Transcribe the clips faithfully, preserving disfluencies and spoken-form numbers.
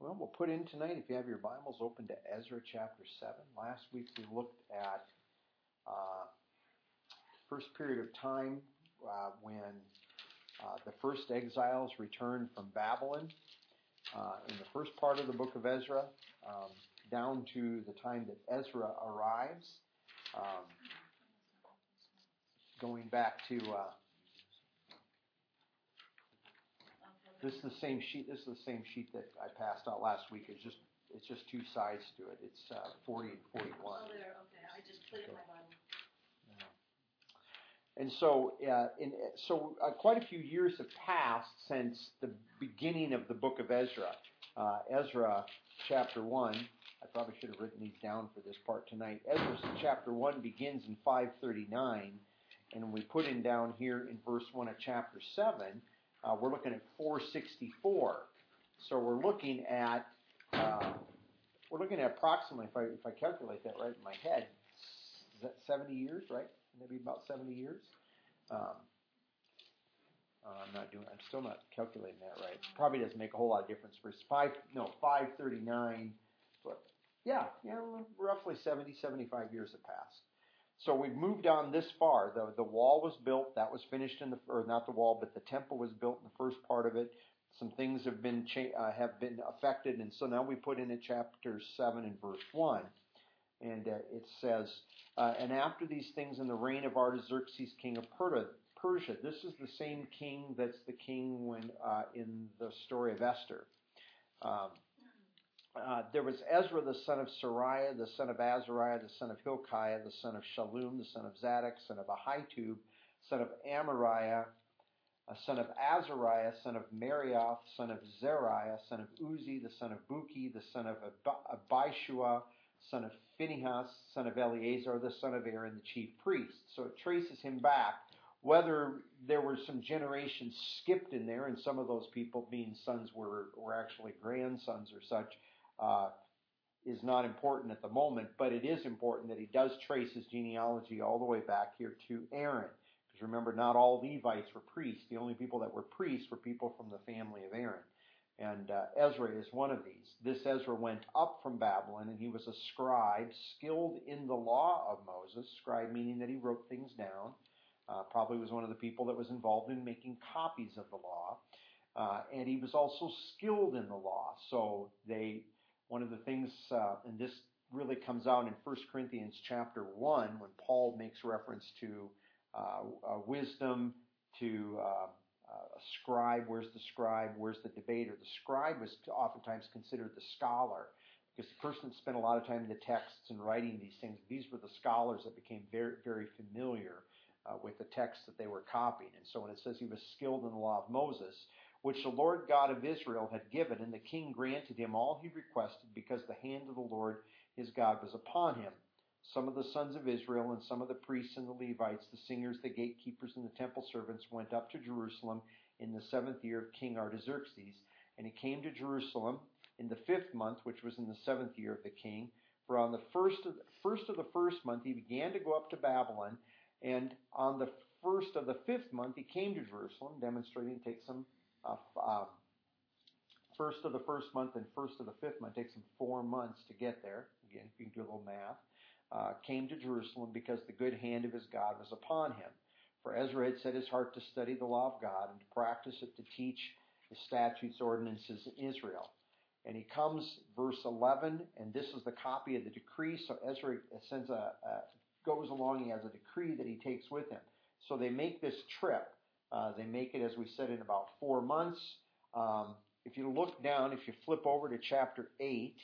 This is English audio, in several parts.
Well, we'll put in tonight, if you have your Bibles open to Ezra chapter seven. Last week we looked at uh, first period of time uh, when uh, the first exiles returned from Babylon uh, in the first part of the book of Ezra, um, down to the time that Ezra arrives, um, going back to... Uh, This is the same sheet. This is the same sheet that I passed out last week. It's just it's just two sides to it. It's uh, forty and forty-one. Oh, there. Okay, I just put it in my Bible. Yeah. And so, uh, in, so uh, quite a few years have passed since the beginning of the book of Ezra. Uh, Ezra chapter one. I probably should have written these down for this part tonight. Ezra chapter one begins in five thirty-nine, and we put in down here in verse one of chapter seven. Uh, we're looking at four sixty-four. So we're looking at uh, we're looking at approximately, if I if I calculate that right in my head, is that seventy years, right? Maybe about seventy years. Um, uh, I'm not doing. I'm still not calculating that right. Probably doesn't make a whole lot of difference. For five, no, five thirty-nine. But yeah, yeah, roughly seventy, seventy-five years have passed. So we've moved on this far. The the wall was built. That was finished in the, or not the wall, but the temple was built in the first part of it. Some things have been cha- uh, have been affected, and so now we put in at chapter seven and verse one, and uh, it says, uh, and after these things, in the reign of Artaxerxes, king of Persia. This is the same king that's the king when uh, in the story of Esther. Um, Uh, there was Ezra, the son of Sariah, the son of Azariah, the son of Hilkiah, the son of Shallum, the son of Zadok, son of Ahitub, son of Amariah, a son of Azariah, son of Marioth, son of Zeriah, son of Uzi, the son of Buki, the son of Ab- Abishua, son of Phinehas, son of Eleazar, the son of Aaron, the chief priest. So it traces him back. Whether there were some generations skipped in there, and some of those people being sons were, were actually grandsons or such, Uh, is not important at the moment, but it is important that he does trace his genealogy all the way back here to Aaron. Because remember, not all Levites were priests. The only people that were priests were people from the family of Aaron. And uh, Ezra is one of these. This Ezra went up from Babylon, and he was a scribe, skilled in the law of Moses. Scribe meaning that he wrote things down. Uh, probably was one of the people that was involved in making copies of the law. Uh, and he was also skilled in the law. So they... One of the things, uh, and this really comes out in First Corinthians chapter one, when Paul makes reference to uh, uh, wisdom, to uh, uh, a scribe. Where's the scribe? Where's the debater? The scribe was oftentimes considered the scholar, because the person that spent a lot of time in the texts and writing these things, these were the scholars that became very, very familiar uh, with the texts that they were copying. And so when it says he was skilled in the law of Moses, which the Lord God of Israel had given, and the king granted him all he requested, because the hand of the Lord his God was upon him. Some of the sons of Israel and some of the priests and the Levites, the singers, the gatekeepers, and the temple servants went up to Jerusalem in the seventh year of King Artaxerxes. And he came to Jerusalem in the fifth month, which was in the seventh year of the king. For on the first of the, first of the first month he began to go up to Babylon, and on the first of the fifth month he came to Jerusalem, demonstrating it takes some Uh, um, first of the first month and first of the fifth month. Takes him four months to get there. Again, if you can do a little math. Uh, came to Jerusalem because the good hand of his God was upon him. For Ezra had set his heart to study the law of God and to practice it, to teach the statutes, ordinances in Israel. And he comes, verse eleven, and this is the copy of the decree. So Ezra sends a, a goes along. He has a decree that he takes with him. So they make this trip. Uh, they make it, as we said, in about four months. Um, if you look down, if you flip over to chapter eight,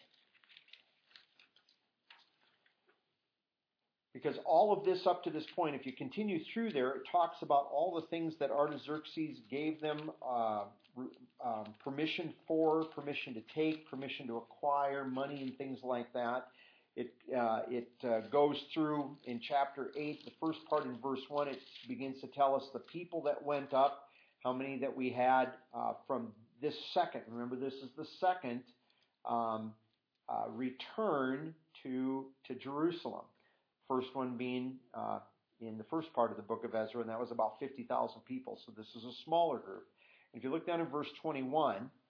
because all of this up to this point, if you continue through there, it talks about all the things that Artaxerxes gave them uh, um, permission for, permission to take, permission to acquire, money and things like that. It uh, it uh, goes through in chapter eight, the first part in verse one, it begins to tell us the people that went up, how many that we had uh, from this second. Remember, this is the second um, uh, return to to Jerusalem. First one being uh, in the first part of the book of Ezra, and that was about fifty thousand people. So this is a smaller group. If you look down in verse twenty-one,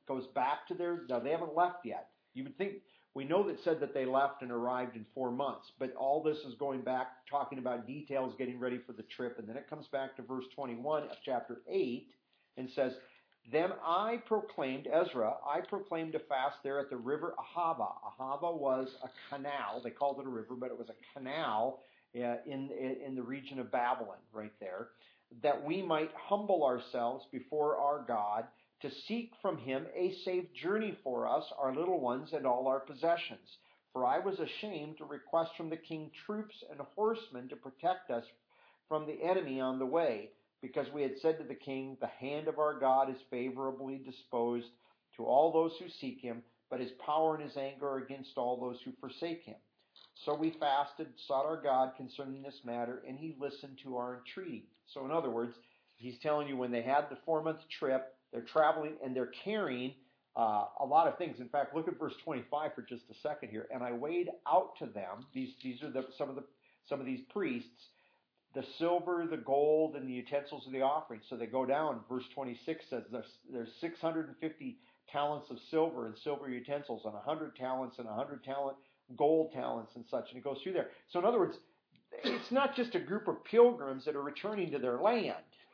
goes back to their, now they haven't left yet. You would think, we know that said that they left and arrived in four months, but all this is going back, talking about details, getting ready for the trip, and then it comes back to verse twenty-one of chapter eight and says, then I proclaimed, Ezra, I proclaimed a fast there at the river Ahava. Ahava was a canal. They called it a river, but it was a canal uh, in, in the region of Babylon right there, that we might humble ourselves before our God to seek from him a safe journey for us, our little ones, and all our possessions. For I was ashamed to request from the king troops and horsemen to protect us from the enemy on the way, because we had said to the king, the hand of our God is favorably disposed to all those who seek him, but his power and his anger are against all those who forsake him. So we fasted, sought our God concerning this matter, and he listened to our entreaty. So in other words, he's telling you when they had the four-month trip, they're traveling and they're carrying uh, a lot of things. In fact, look at verse twenty-five for just a second here. And I weighed out to them, these, these are the, some of the some of these priests, the silver, the gold, and the utensils of the offering. So they go down. Verse twenty-six says there's, there's six hundred fifty talents of silver and silver utensils, and one hundred talents and one hundred talent gold talents and such. And it goes through there. So in other words, it's not just a group of pilgrims that are returning to their land.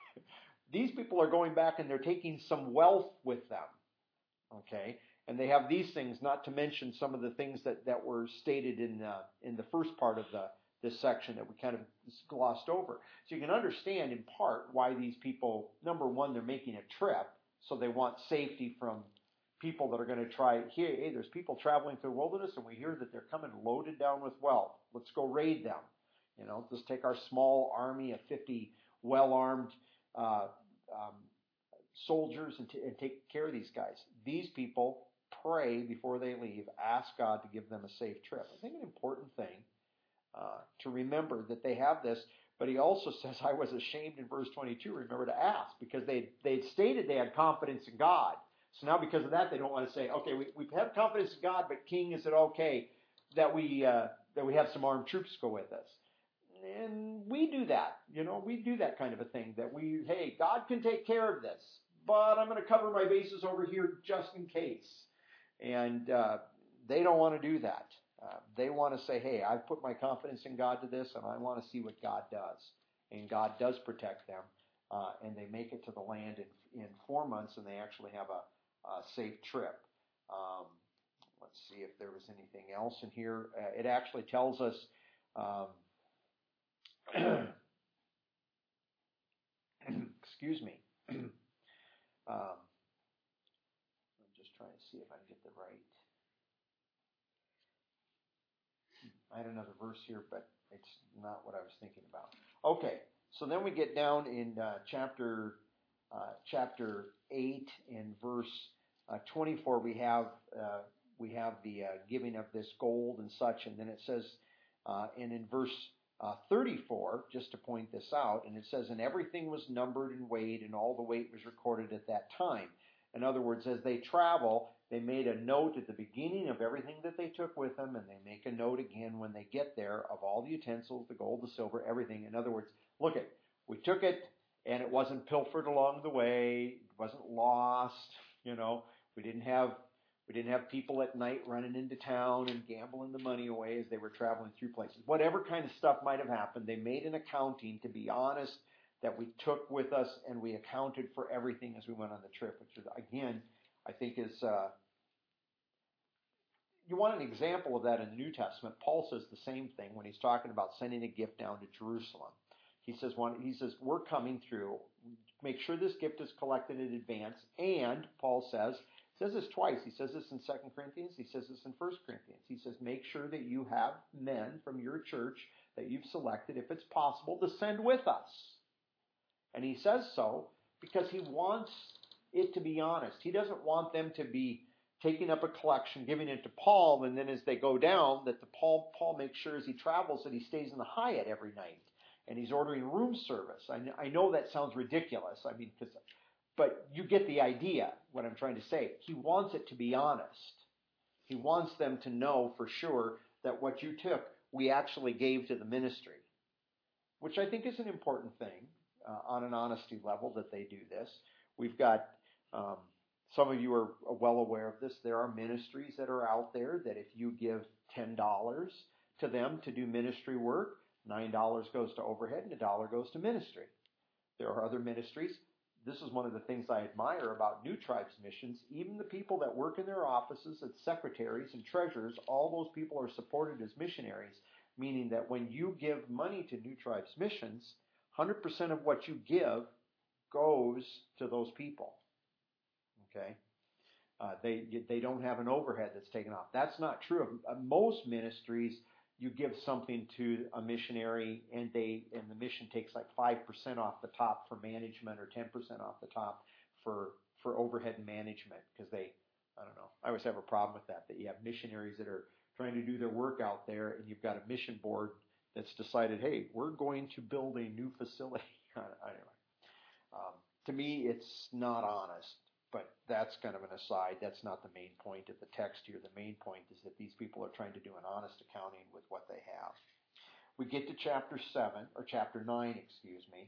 These people are going back and they're taking some wealth with them. Okay? And they have these things, not to mention some of the things that, that were stated in uh, in the first part of the this section that we kind of glossed over. So you can understand in part why these people, number one, they're making a trip, so they want safety from people that are going to try, hey, hey, there's people traveling through the wilderness and we hear that they're coming loaded down with wealth. Let's go raid them. You know, let's take our small army of fifty well-armed uh, um, soldiers and, t- and take care of these guys. These people pray before they leave, ask God to give them a safe trip. I think an important thing uh, to remember that they have this, but he also says, I was ashamed in verse twenty-two, remember to ask, because they they stated they had confidence in God. So now because of that, they don't want to say, okay, we, we have confidence in God, but King, is it okay that we uh, that we have some armed troops go with us? And we do that, you know, we do that kind of a thing, that we, hey, God can take care of this, but I'm going to cover my bases over here just in case. And uh, they don't want to do that. Uh, they want to say, hey, I've put my confidence in God to this, and I want to see what God does. And God does protect them, uh, and they make it to the land in, in four months, and they actually have a, a safe trip. Um, let's see if there was anything else in here. Uh, it actually tells us um, excuse me. um, I'm just trying to see if I can get the right. I had another verse here, but it's not what I was thinking about. Okay, so then we get down in uh, chapter uh, chapter eight in verse uh, twenty-four. We have uh, we have the uh, giving of this gold and such, and then it says, uh, and in verse Uh, thirty-four, just to point this out, and it says, and everything was numbered and weighed, and all the weight was recorded at that time. In other words, as they travel, they made a note at the beginning of everything that they took with them, and they make a note again when they get there of all the utensils, the gold, the silver, everything. In other words, look at, we took it, and it wasn't pilfered along the way, it wasn't lost, you know, we didn't have We didn't have people at night running into town and gambling the money away as they were traveling through places. Whatever kind of stuff might have happened, they made an accounting, to be honest, that we took with us, and we accounted for everything as we went on the trip, which is, again, I think is, uh, you want an example of that in the New Testament. Paul says the same thing when he's talking about sending a gift down to Jerusalem. He says, one, he says, we're coming through. Make sure this gift is collected in advance. And, Paul says, He says this twice. He says this in Second Corinthians. He says this in First Corinthians. He says, make sure that you have men from your church that you've selected, if it's possible, to send with us. And he says so because he wants it to be honest. He doesn't want them to be taking up a collection, giving it to Paul, and then as they go down, that the Paul Paul makes sure as he travels that he stays in the Hyatt every night, and he's ordering room service. I, I know that sounds ridiculous. I mean, because... But you get the idea, what I'm trying to say. He wants it to be honest. He wants them to know for sure that what you took, we actually gave to the ministry, which I think is an important thing uh, on an honesty level that they do this. We've got um, some of you are well aware of this. There are ministries that are out there that if you give ten dollars to them to do ministry work, nine dollars goes to overhead and a dollar goes to ministry. There are other ministries. This is one of the things I admire about New Tribes Missions. Even the people that work in their offices as secretaries and treasurers, all those people are supported as missionaries, meaning that when you give money to New Tribes Missions, one hundred percent of what you give goes to those people. Okay? Uh, they they don't have an overhead that's taken off. That's not true of uh, most ministries. You give something to a missionary, and they and the mission takes like five percent off the top for management, or ten percent off the top for for overhead management, because they, I don't know. I always have a problem with that. That you have missionaries that are trying to do their work out there, and you've got a mission board that's decided, hey, we're going to build a new facility. Anyway, um, to me, it's not honest. But that's kind of an aside. That's not the main point of the text here. The main point is that these people are trying to do an honest accounting with what they have. We get to chapter seven, or chapter nine, excuse me.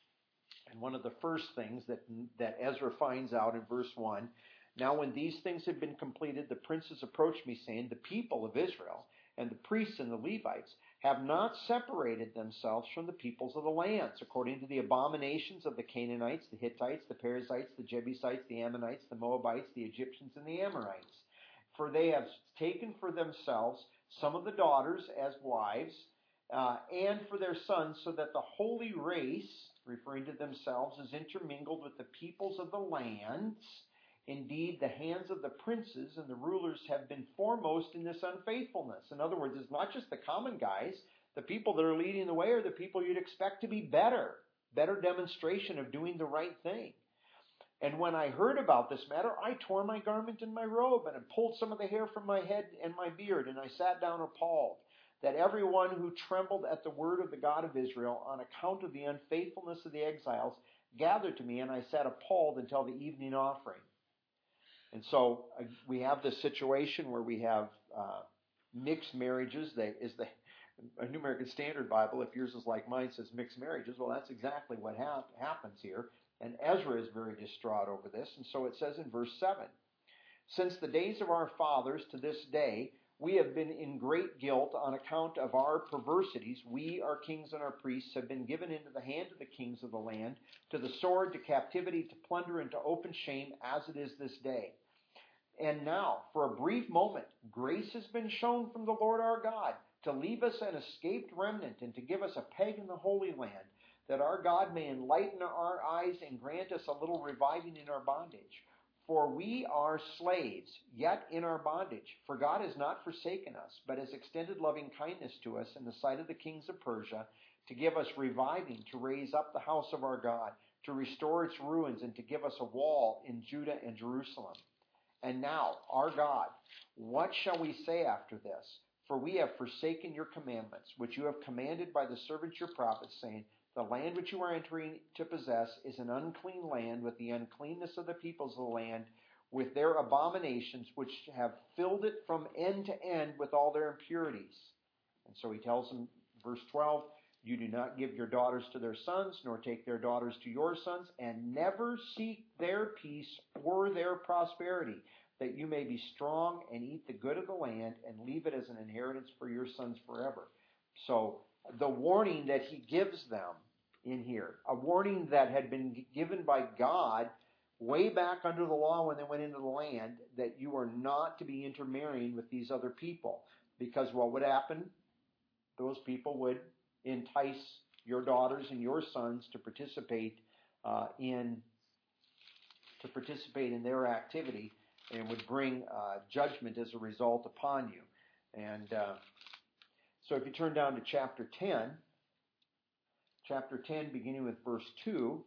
And one of the first things that, that Ezra finds out in verse one, now when these things had been completed, the princes approached me, saying, the people of Israel and the priests and the Levites have not separated themselves from the peoples of the lands, according to the abominations of the Canaanites, the Hittites, the Perizzites, the Jebusites, the Ammonites, the Moabites, the Egyptians, and the Amorites. For they have taken for themselves some of the daughters as wives, uh, and for their sons, so that the holy race, referring to themselves, is intermingled with the peoples of the lands. Indeed, the hands of the princes and the rulers have been foremost in this unfaithfulness. In other words, it's not just the common guys. The people that are leading the way are the people you'd expect to be better, better demonstration of doing the right thing. And when I heard about this matter, I tore my garment and my robe, and I pulled some of the hair from my head and my beard, and I sat down appalled, that everyone who trembled at the word of the God of Israel on account of the unfaithfulness of the exiles gathered to me, and I sat appalled until the evening offering. And so uh, we have this situation where we have uh, mixed marriages. They, is the a New American Standard Bible, if yours is like mine, says mixed marriages. Well, that's exactly what ha- happens here. And Ezra is very distraught over this. And so it says in verse seven, since the days of our fathers to this day, we have been in great guilt on account of our perversities. We, our kings and our priests, have been given into the hand of the kings of the land, to the sword, to captivity, to plunder, and to open shame, as it is this day. And now, for a brief moment, grace has been shown from the Lord our God to leave us an escaped remnant and to give us a peg in the Holy Land, that our God may enlighten our eyes and grant us a little reviving in our bondage. For we are slaves, yet in our bondage. For God has not forsaken us, but has extended loving kindness to us in the sight of the kings of Persia, to give us reviving, to raise up the house of our God, to restore its ruins, and to give us a wall in Judah and Jerusalem. And now, our God, what shall we say after this? For we have forsaken your commandments, which you have commanded by the servants your prophets, saying, the land which you are entering to possess is an unclean land, with the uncleanness of the peoples of the land, with their abominations, which have filled it from end to end with all their impurities. And so he tells them, verse twelve, you do not give your daughters to their sons, nor take their daughters to your sons, and never seek their peace or their prosperity, that you may be strong and eat the good of the land and leave it as an inheritance for your sons forever. So the warning that he gives them in here, a warning that had been given by God way back under the law when they went into the land, that you are not to be intermarrying with these other people. Because what would happen? Those people would entice your daughters and your sons to participate uh, in to participate in their activity, and would bring uh, judgment as a result upon you. And uh, so if you turn down to chapter ten, chapter ten beginning with verse two,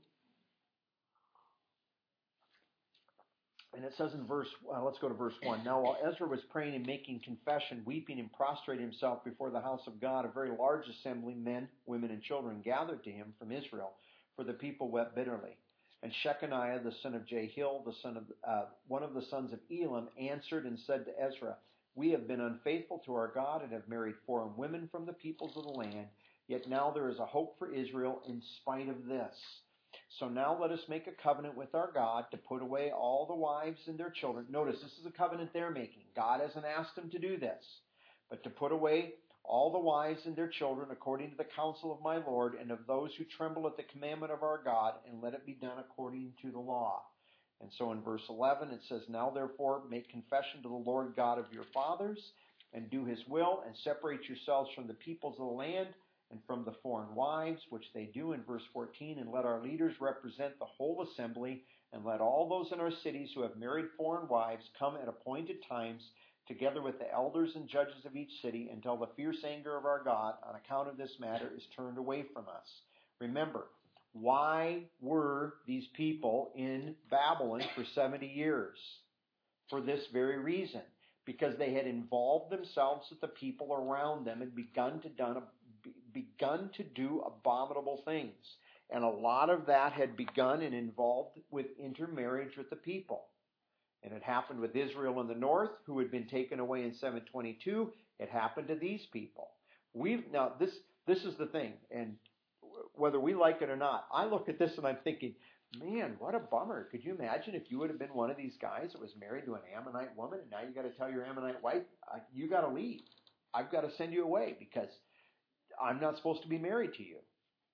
and it says in verse, uh, let's go to verse one. Now while Ezra was praying and making confession, weeping and prostrating himself before the house of God, a very large assembly, men, women, and children, gathered to him from Israel, for the people wept bitterly. And Shechaniah, the son of Jehiel, the son of uh, one of the sons of Elam, answered and said to Ezra, we have been unfaithful to our God and have married foreign women from the peoples of the land, yet now there is a hope for Israel in spite of this. So now let us make a covenant with our God to put away all the wives and their children. Notice, this is a covenant they're making. God hasn't asked them to do this. But to put away all the wives and their children according to the counsel of my Lord and of those who tremble at the commandment of our God, and let it be done according to the law. And so in verse eleven it says, Now therefore make confession to the Lord God of your fathers, and do his will, and separate yourselves from the peoples of the land, and from the foreign wives, which they do in verse fourteen, and let our leaders represent the whole assembly, and let all those in our cities who have married foreign wives come at appointed times, together with the elders and judges of each city, until the fierce anger of our God on account of this matter is turned away from us. Remember, why were these people in Babylon for seventy years? For this very reason. Because they had involved themselves with the people around them and begun to, done, begun to do abominable things. And a lot of that had begun and involved with intermarriage with the people. And it happened with Israel in the north, who had been taken away in seven twenty-two. It happened to these people. We've now this this is the thing, and whether we like it or not, I look at this and I'm thinking, man, what a bummer. Could you imagine if you would have been one of these guys that was married to an Ammonite woman, and now you got to tell your Ammonite wife, you got to leave. I've got to send you away because I'm not supposed to be married to you.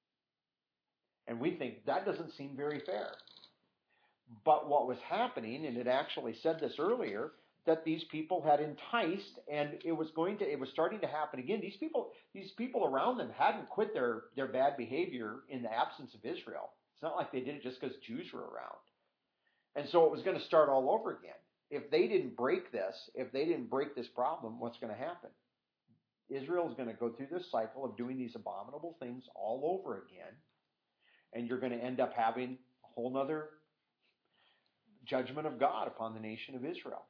And we think that doesn't seem very fair. But what was happening, and it actually said this earlier, that these people had enticed, and it was going to, it was starting to happen again. These people, these people around them hadn't quit their, their bad behavior in the absence of Israel. It's not like they did it just because Jews were around. And so it was going to start all over again. If they didn't break this, if they didn't break this problem, what's going to happen? Israel is going to go through this cycle of doing these abominable things all over again. And you're going to end up having a whole other judgment of God upon the nation of Israel.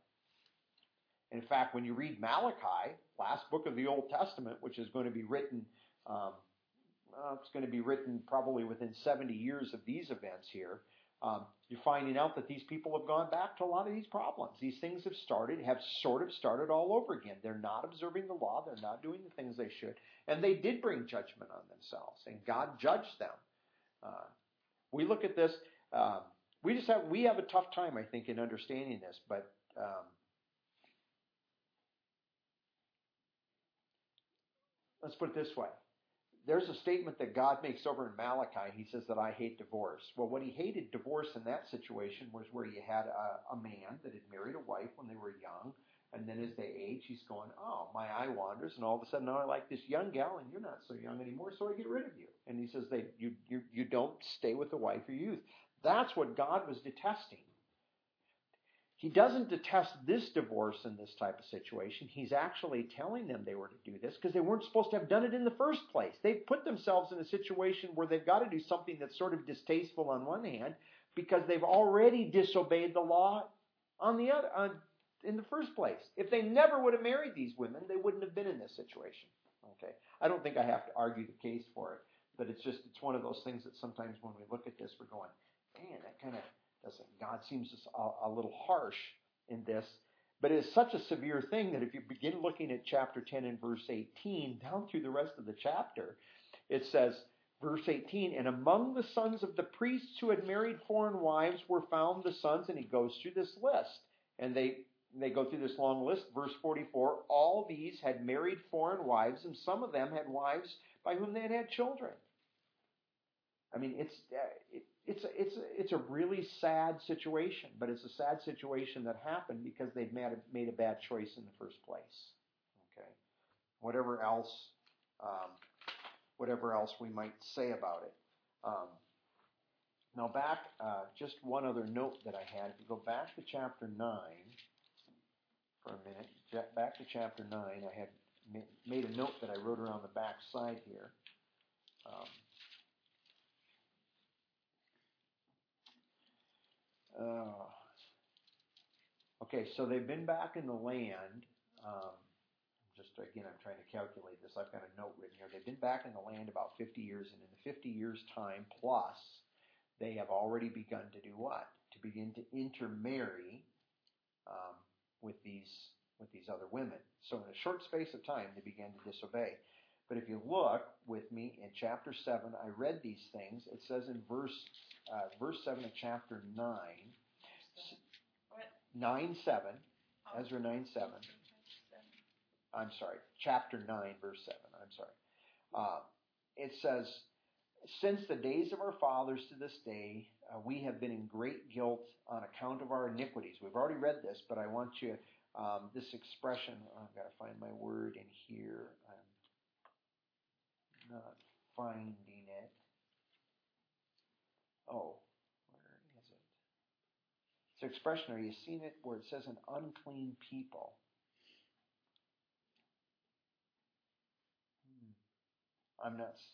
In fact, when you read Malachi, last book of the Old Testament, which is going to be written, um, uh, it's going to be written probably within seventy years of these events here, um, you're finding out that these people have gone back to a lot of these problems. These things have started, have sort of started all over again. They're not observing the law. They're not doing the things they should. And they did bring judgment on themselves, and God judged them. Uh, we look at this, um, we just have, we have a tough time, I think, in understanding this, but um, let's put it this way. There's a statement that God makes over in Malachi. He says that I hate divorce. Well, what he hated divorce in that situation was where you had a, a man that had married a wife when they were young, and then as they age, he's going, oh, my eye wanders, and all of a sudden now I like this young gal, and you're not so young anymore, so I get rid of you. And he says they, you, you, you don't stay with the wife of your youth. That's what God was detesting. He doesn't detest this divorce in this type of situation. He's actually telling them they were to do this because they weren't supposed to have done it in the first place. They've put themselves in a situation where they've got to do something that's sort of distasteful on one hand because they've already disobeyed the law on the other, on, in the first place. If they never would have married these women, they wouldn't have been in this situation. Okay, I don't think I have to argue the case for it, but it's just it's one of those things that sometimes when we look at this, we're going, man, that kind of doesn't. God seems a, a little harsh in this, but it is such a severe thing that if you begin looking at chapter ten and verse eighteen, down through the rest of the chapter, it says, verse eighteen, and among the sons of the priests who had married foreign wives were found the sons, and he goes through this list, and they they go through this long list. Verse forty-four, all these had married foreign wives, and some of them had wives by whom they had had children. I mean, it's it, it's a, it's a, it's a really sad situation, but it's a sad situation that happened because they'd made a, made a bad choice in the first place. Okay, whatever else, um, whatever else we might say about it. Um, now, back uh, just one other note that I had. If you go back to chapter nine for a minute, back to chapter nine, I had made a note that I wrote around the back side here. Um, Uh, okay, so they've been back in the land. Um, just again, I'm trying to calculate this. I've got a note written here. They've been back in the land about fifty years, and in the fifty years' time plus, they have already begun to do what? To begin to intermarry um, with these with these other women. So in a short space of time, they began to disobey. But if you look with me in chapter seven, I read these things. It says in verse uh, verse seven of chapter nine, nine seven, Ezra nine seven. I'm sorry, chapter nine, verse seven. I'm sorry. Uh, it says, since the days of our fathers to this day, uh, we have been in great guilt on account of our iniquities. We've already read this, but I want you, um, this expression, oh, I've got to find my word in here. I'm not finding it. Oh, where is it? It's an expression, are you seeing it where it says an unclean people? Hmm. I'm not.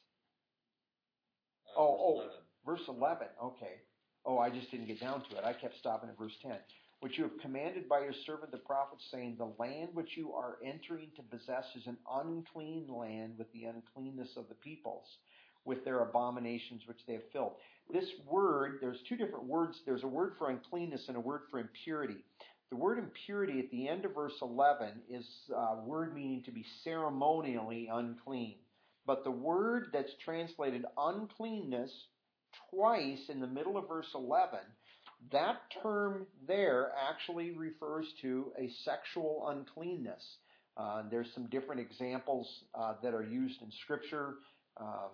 Uh, Oh, verse oh, eleven. verse eleven. Okay. Oh, I just didn't get down to it. I kept stopping at verse ten. Which you have commanded by your servant the prophet, saying, the land which you are entering to possess is an unclean land with the uncleanness of the peoples, with their abominations which they have filled. This word, there's two different words. There's a word for uncleanness and a word for impurity. The word impurity at the end of verse eleven is a word meaning to be ceremonially unclean. But the word that's translated uncleanness twice in the middle of verse eleven, that term there actually refers to a sexual uncleanness. Uh, there's some different examples uh, that are used in Scripture. Um,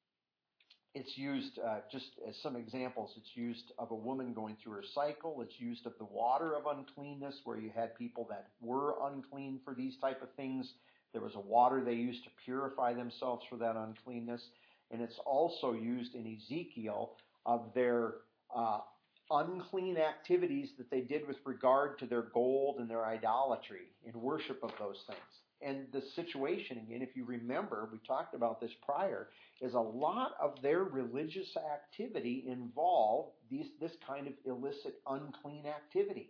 it's used, uh, just as some examples, it's used of a woman going through her cycle. It's used of the water of uncleanness, where you had people that were unclean for these type of things. There was a water they used to purify themselves for that uncleanness. And it's also used in Ezekiel of their uh, unclean activities that they did with regard to their gold and their idolatry in worship of those things. And the situation, again, if you remember, we talked about this prior, is a lot of their religious activity involved these, this kind of illicit, unclean activity.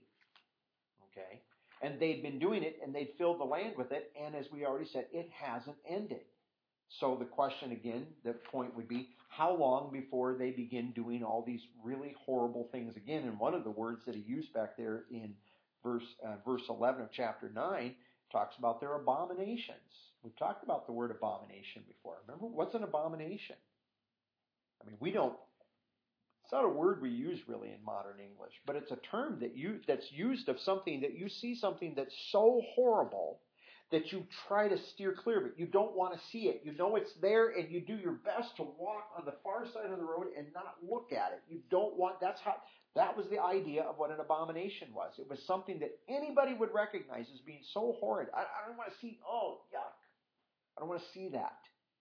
Okay? And they'd been doing it, and they'd filled the land with it, and as we already said, it hasn't ended. So the question again, the point would be, how long before they begin doing all these really horrible things again? And one of the words that he used back there in verse uh, verse eleven of chapter nine talks about their abominations. We've talked about the word abomination before. Remember, what's an abomination? I mean, we don't, it's not a word we use really in modern English, but it's a term that you that's used of something that you see something that's so horrible that you try to steer clear of it. You don't want to see it. You know it's there, and you do your best to walk on the far side of the road and not look at it. You don't want, that's how, that was the idea of what an abomination was. It was something that anybody would recognize as being so horrid. I, I don't want to see, oh, yuck. I don't want to see that.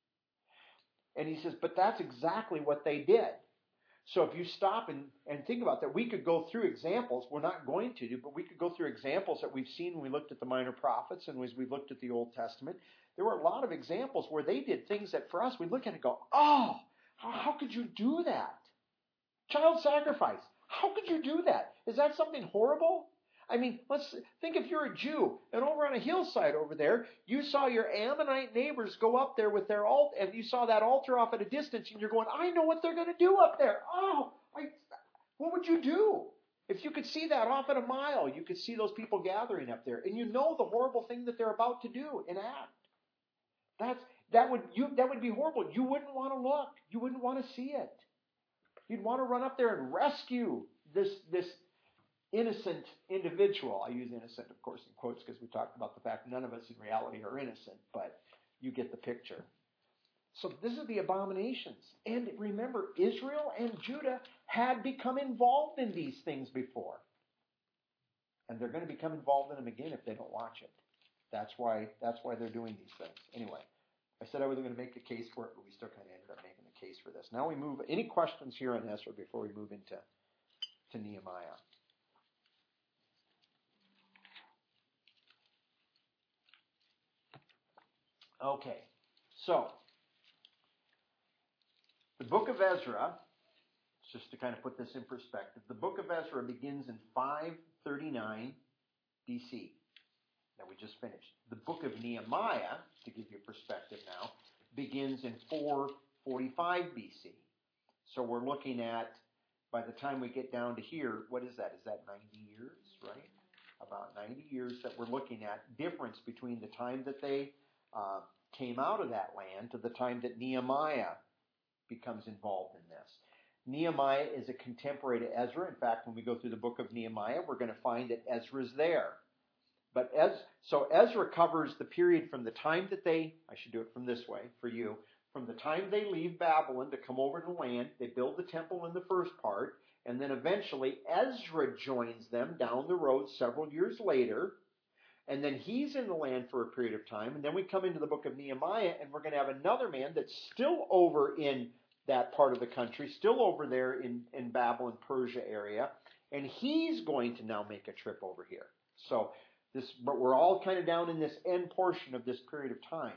And he says, but that's exactly what they did. So if you stop and, and think about that, we could go through examples. We're not going to do, but we could go through examples that we've seen when we looked at the minor prophets and as we looked at the Old Testament. There were a lot of examples where they did things that for us, we look at it and go, oh, how, how could you do that? Child sacrifice. How could you do that? Is that something horrible? I mean, let's think if you're a Jew and over on a hillside over there, you saw your Ammonite neighbors go up there with their altar, and you saw that altar off at a distance, and you're going, I know what they're going to do up there. Oh, I, what would you do? If you could see that off at a mile, you could see those people gathering up there, and you know the horrible thing that they're about to do and act. That's that would you that would be horrible. You wouldn't want to look. You wouldn't want to see it. You'd want to run up there and rescue this this. innocent individual. I use innocent, of course, in quotes because we talked about the fact none of us in reality are innocent, but you get the picture. So this is the abominations. And remember, Israel and Judah had become involved in these things before. And they're going to become involved in them again if they don't watch it. That's why, that's why they're doing these things. Anyway, I said I wasn't going to make the case for it, but we still kind of ended up making the case for this. Now we move, any questions here on Ezra before we move into to Nehemiah? Okay, so the book of Ezra, just to kind of put this in perspective, the book of Ezra begins in five thirty-nine B C that we just finished. The book of Nehemiah, to give you perspective now, begins in four forty-five B C. So we're looking at, by the time we get down to here, what is that? Is that ninety years, right? About ninety years that we're looking at, difference between the time that they uh, came out of that land to the time that Nehemiah becomes involved in this. Nehemiah is a contemporary to Ezra. In fact, when we go through the book of Nehemiah, we're going to find that Ezra's there. But Ez, so Ezra covers the period from the time that they, I should do it from this way for you, from the time they leave Babylon to come over to the land, they build the temple in the first part, and then eventually Ezra joins them down the road several years later, and then he's in the land for a period of time, and then we come into the book of Nehemiah, and we're going to have another man that's still over in that part of the country, still over there in, in Babylon, Persia area, and he's going to now make a trip over here. So this, but we're all kind of down in this end portion of this period of time.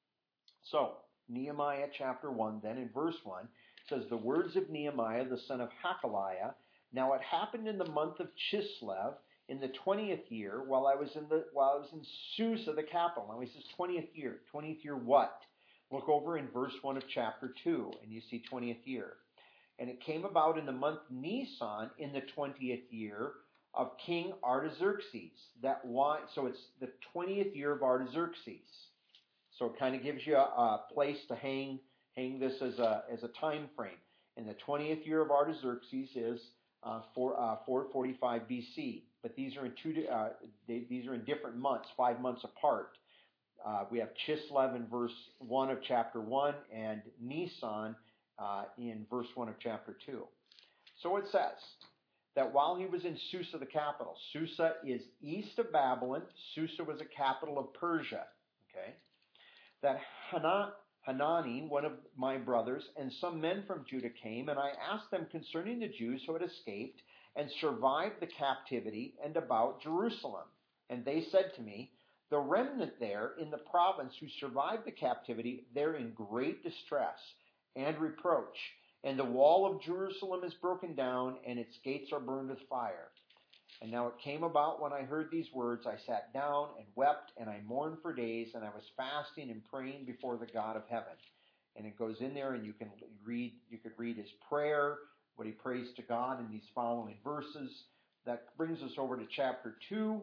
So Nehemiah chapter one, then in verse one, says, the words of Nehemiah, the son of Hakaliah. Now it happened in the month of Chislev, in the twentieth year, while I was in the while I was in Susa, the capital. Now he says twentieth year. twentieth year what? Look over in verse one of chapter two, and you see twentieth year. And it came about in the month Nisan, in the twentieth year of King Artaxerxes. That why? So it's the twentieth year of Artaxerxes. So it kind of gives you a, a place to hang hang this as a as a time frame. And the twentieth year of Artaxerxes is uh, four, uh, four forty-five B C. But these are in two uh, they, these are in different months, five months apart. Uh, we have Chislev in verse one of chapter one, and Nisan uh, in verse one of chapter two. So it says that while he was in Susa, the capital, Susa is east of Babylon. Susa was a capital of Persia. Okay, that Hana, Hanani, one of my brothers, and some men from Judah came, and I asked them concerning the Jews who had escaped and survived the captivity and about Jerusalem. And they said to me, the remnant there in the province who survived the captivity, they're in great distress and reproach. And the wall of Jerusalem is broken down, and its gates are burned with fire. And now it came about when I heard these words, I sat down and wept, and I mourned for days, and I was fasting and praying before the God of heaven. And it goes in there, and you can read, you could read his prayer, what he prays to God in these following verses. That brings us over to chapter two.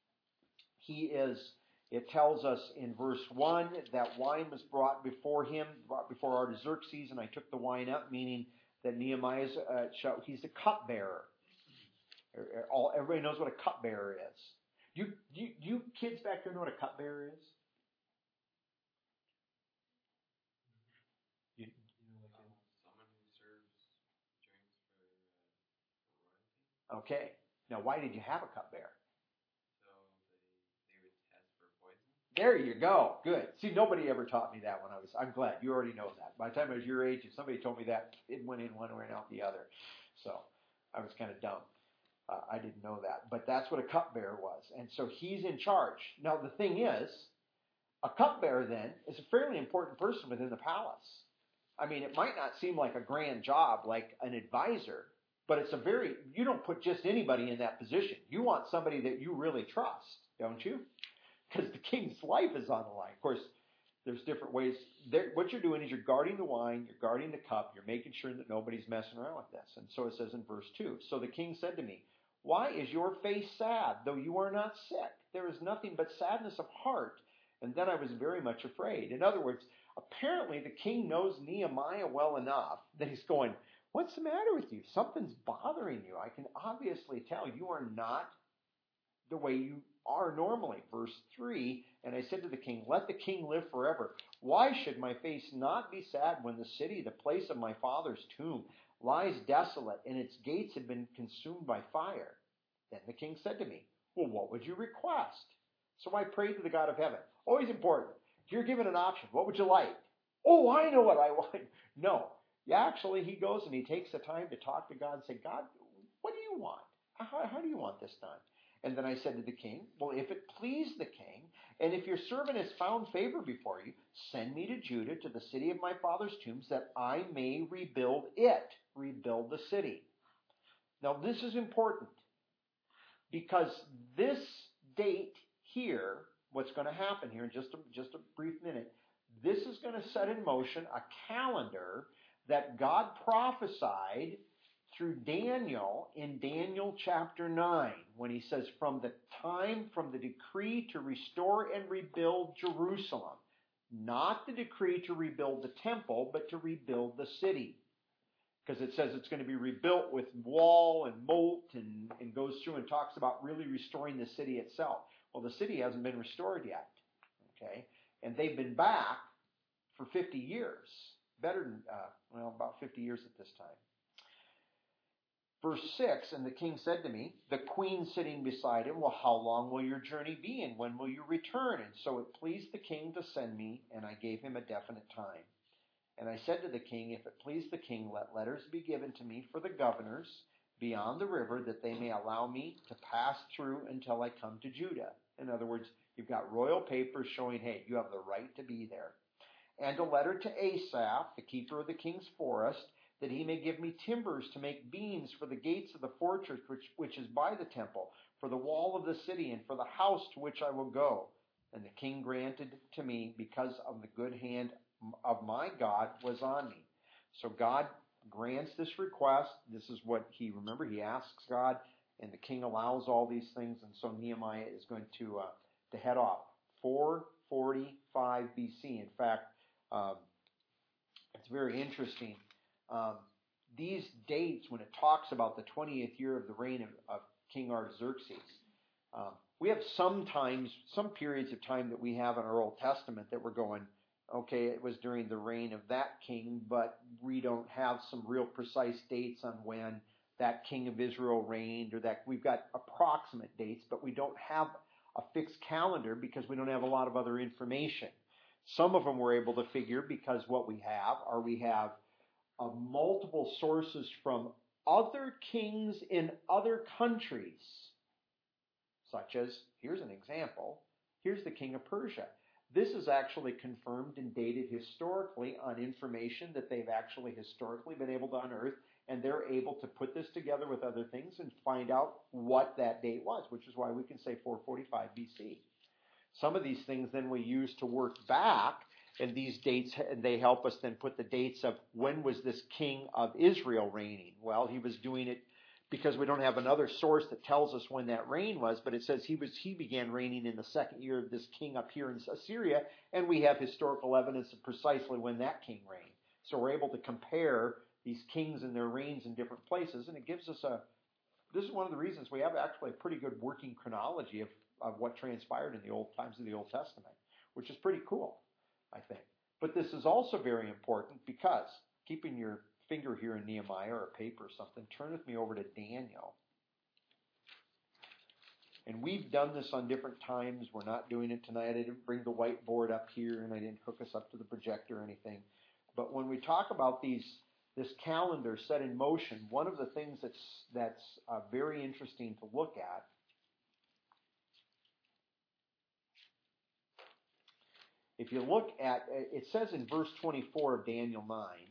He is, it tells us in verse one that wine was brought before him, brought before Artaxerxes, and I took the wine up, meaning that Nehemiah's, uh, he's the cupbearer. All, everybody knows what a cupbearer is. You, you, you kids back there know what a cupbearer is? You, Um, someone who serves drinks for, uh, for royalty. okay. Now, why did you have a cupbearer? So they they would test for poison. There you go. Good. See, nobody ever taught me that when I was. I'm glad you already know that. By the time I was your age, if somebody told me that, it went in one way and out the other. So I was kind of dumb. Uh, I didn't know that, but that's what a cupbearer was, and so he's in charge. Now the thing is, a cupbearer then is a fairly important person within the palace. I mean, it might not seem like a grand job, like an advisor, but it's a very. You don't put just anybody in that position. You want somebody that you really trust, don't you? Because the king's life is on the line. Of course, there's different ways. There, what you're doing is you're guarding the wine, you're guarding the cup, you're making sure that nobody's messing around with this. And so it says in verse two, so the king said to me, why is your face sad, though you are not sick? There is nothing but sadness of heart. And then I was very much afraid. In other words, apparently the king knows Nehemiah well enough that he's going, what's the matter with you? Something's bothering you. I can obviously tell you are not the way you are normally. Verse three, and I said to the king, let the king live forever. Why should my face not be sad when the city, the place of my father's tomb, lies desolate, and its gates have been consumed by fire? Then the king said to me, well, what would you request? So I prayed to the God of heaven. Always important. If you're given an option, what would you like? Oh, I know what I want. No. Yeah, actually, he goes and he takes the time to talk to God and say, God, what do you want? How, how do you want this done? And then I said to the king, well, if it please the king, and if your servant has found favor before you, send me to Judah, to the city of my father's tombs, that I may rebuild it, rebuild the city. Now, this is important, because this date here, what's going to happen here in just a, just a brief minute, this is going to set in motion a calendar that God prophesied through Daniel in Daniel chapter nine, when he says, from the time, from the decree to restore and rebuild Jerusalem. not the decree to rebuild the temple, but to rebuild the city. Because it says it's going to be rebuilt with wall and moat and, and goes through and talks about really restoring the city itself. Well, the city hasn't been restored yet. Okay? And they've been back for fifty years. Better than, uh, well, about fifty years at this time. Verse six, and the king said to me, the queen sitting beside him, well, how long will your journey be, and when will you return? And so it pleased the king to send me, and I gave him a definite time. And I said to the king, if it please the king, let letters be given to me for the governors beyond the river, that they may allow me to pass through until I come to Judah. In other words, you've got royal papers showing, hey, you have the right to be there. And a letter to Asaph, the keeper of the king's forest, that he may give me timbers to make beams for the gates of the fortress which, which is by the temple, for the wall of the city, and for the house to which I will go. And the king granted to me, because of the good hand of my God was on me. So God grants this request. This is what he, remember, he asks God, and the king allows all these things, and so Nehemiah is going to uh, to head off. four forty-five B C. In fact, um, it's very interesting. Um, these dates, when it talks about the twentieth year of the reign of, of King Artaxerxes, um, we have some times, some periods of time that we have in our Old Testament that we're going, okay, it was during the reign of that king, but we don't have some real precise dates on when that king of Israel reigned, or that we've got approximate dates, but we don't have a fixed calendar because we don't have a lot of other information. Some of them we're able to figure because what we have are we have uh, multiple sources from other kings in other countries, such as, here's an example, here's the king of Persia. This is actually confirmed and dated historically on information that they've actually historically been able to unearth, and they're able to put this together with other things and find out what that date was, which is why we can say four forty-five B C. Some of these things then we use to work back, and these dates, and they help us then put the dates of when was this king of Israel reigning. Well, he was doing it because we don't have another source that tells us when that reign was, but it says he was he began reigning in the second year of this king up here in Assyria, and we have historical evidence of precisely when that king reigned. So we're able to compare these kings and their reigns in different places, and it gives us a, this is one of the reasons we have actually a pretty good working chronology of, of what transpired in the old times of the Old Testament, which is pretty cool, I think. But this is also very important because, keeping your finger here in Nehemiah or a paper or something, turn with me over to Daniel. And we've done this on different times. We're not doing it tonight. I didn't bring the whiteboard up here, and I didn't hook us up to the projector or anything. But when we talk about these, this calendar set in motion, one of the things that's that's uh, very interesting to look at if you look at, it says in verse twenty-four of Daniel nine,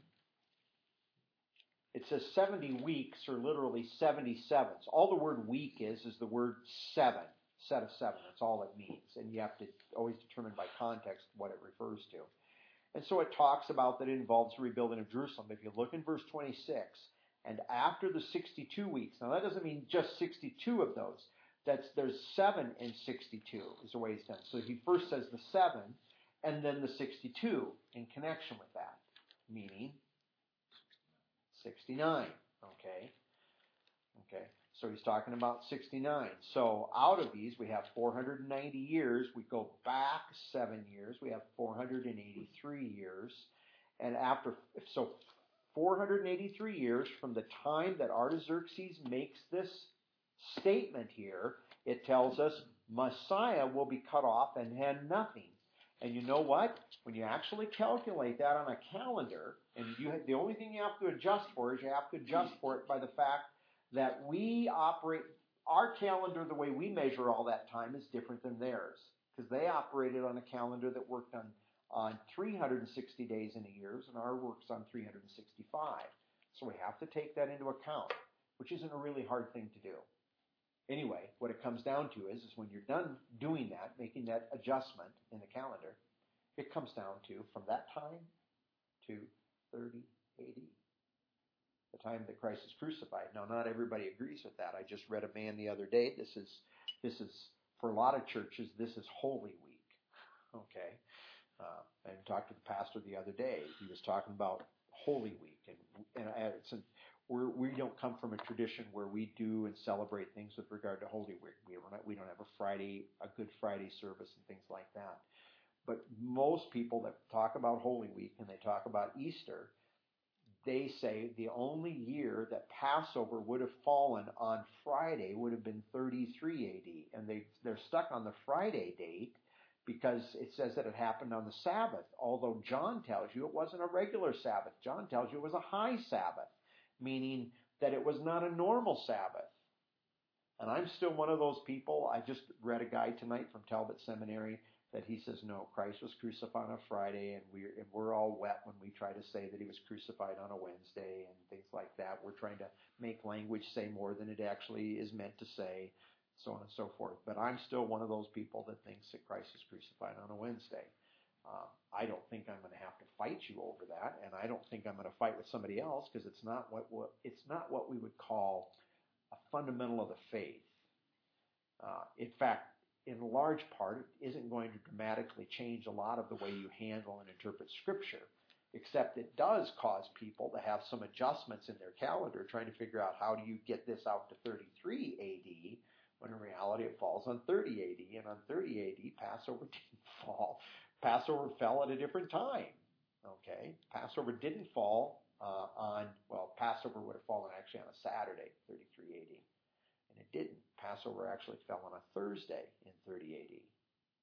it says seventy weeks are literally seventy sevens. All the word week is, is the word seven, set of seven. That's all it means. And you have to always determine by context what it refers to. And so it talks about that it involves the rebuilding of Jerusalem. If you look in verse twenty-six, and after the sixty-two weeks, now that doesn't mean just sixty-two of those. That's, there's seven and sixty-two is the way it's done. So he first says the seven, and then the sixty-two in connection with that, meaning sixty-nine, okay? Okay, so he's talking about sixty-nine. So out of these, we have four hundred ninety years. We go back seven years. We have four hundred eighty-three years. And after, so four hundred eighty-three years from the time that Artaxerxes makes this statement here, it tells us Messiah will be cut off and had nothing. And you know what? When you actually calculate that on a calendar, and you have, the only thing you have to adjust for is you have to adjust for it by the fact that we operate, our calendar, the way we measure all that time is different than theirs. Because they operated on a calendar that worked on, on three hundred sixty days in a year, and our works on three hundred sixty-five. So we have to take that into account, which isn't a really hard thing to do. Anyway, what it comes down to is, is when you're done doing that, making that adjustment in the calendar, it comes down to, from that time to thirty A D, the time that Christ is crucified. Now, not everybody agrees with that. I just read a man the other day. This is, this is for a lot of churches, this is Holy Week. Okay? Uh, and talked to the pastor the other day. He was talking about Holy Week, and and it's a, we're, we don't come from a tradition where we do and celebrate things with regard to Holy Week. We don't we don't have a Friday, a Good Friday service and things like that. But most people that talk about Holy Week and they talk about Easter, they say the only year that Passover would have fallen on Friday would have been thirty-three A D, and they they're stuck on the Friday date because it says that it happened on the Sabbath, although John tells you it wasn't a regular Sabbath. John tells you it was a high Sabbath, meaning that it was not a normal Sabbath. And I'm still one of those people. I just read a guy tonight from Talbot Seminary that he says, no, Christ was crucified on a Friday, and we're, and we're all wet when we try to say that he was crucified on a Wednesday and things like that. We're trying to make language say more than it actually is meant to say, so on and so forth. But I'm still one of those people that thinks that Christ is crucified on a Wednesday. Uh, I don't think I'm going to have to fight you over that, and I don't think I'm going to fight with somebody else because it's not what, what it's not what we would call a fundamental of the faith. Uh, in fact, in large part, it isn't going to dramatically change a lot of the way you handle and interpret Scripture, except it does cause people to have some adjustments in their calendar, trying to figure out how do you get this out to thirty-three A D, when in reality it falls on thirty A D, and on thirty A D, Passover didn't fall. Passover fell at a different time. Okay, Passover didn't fall uh, on, well, Passover would have fallen actually on a Saturday, thirty-three A D. And it didn't. Passover actually fell on a Thursday in thirty A D. Did